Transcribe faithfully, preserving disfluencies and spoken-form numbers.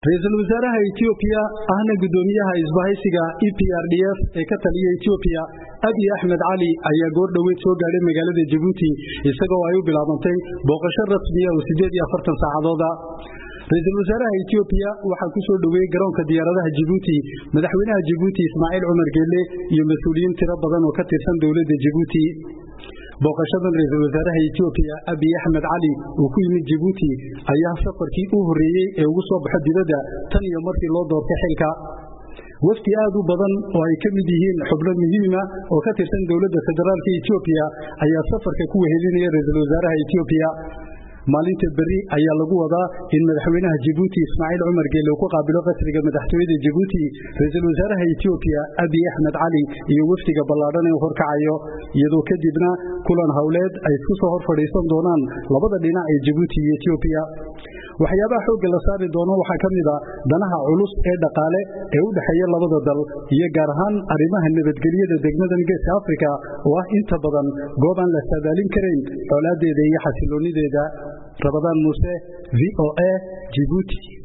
Ra'iisul Wasaaraha Ethiopia ahna gudoomiyaha isbahaysiga E P R D F ee ka taliya Ethiopia Abiy Ahmed Ali ayaa goor dhaweyd soo gaaray magaalada Djibouti isagoo ay u bilaabantay booqasho rasmi ah oo sideed iyo afartan saacadood ah. Ra'iisul Wasaaraha Ethiopia waxa ku soo dhaweeyay garoonka diyaaradaha Djibouti madaxweynaha Djibouti Ismaaciil Umar Geelle iyo mas'uuliyiin tiro badan oo ka tirsan dawladda Djibouti. booqashadan ra'iisul wasaaraha Ethiopia Abiy Ahmed Ali oo ku yimid Djibouti ayaa safarkii u horeeyay ee ugu soo baxay dibadda tan iyo markii loo doortay xilka. wafdi aad u badan oo ay ka mid yihiin xubno muhiim ah oo ka tirsan dawladda federaalka Ethiopia ayaa safarka ku wehelinaya ra'iisul wasaaraha Ethiopia. maalinta bari ayaa lagu wadaa in madaxweynaha Djibouti Ismaaciil Umar Geelle uu ku qaabilo qasriga madaxtooyada Djibouti ra'iisul wasaaraha Ethiopia Abiy Ahmed Ali iyo wafdiga ballaaran ee horkacayo iyadoo kadibna kulan hawleed ay isku soo hor fadhiisan doonaan labada dhinac ee Djibouti iyo Ethiopia. waxyaabaha xoogga la saari doono waxaa ka mid ah danaha culus ee dhaqaale ee u dhaxeeya labada dal iyo gaar ahaan arrimaha nabadgelyada degmadan Geeska Afrika oo ah inta badan goob aan la saadaalin karin xoolaadeeda iyo xasiloonideeda. Rabadaan Muuse, V O A, Djibouti.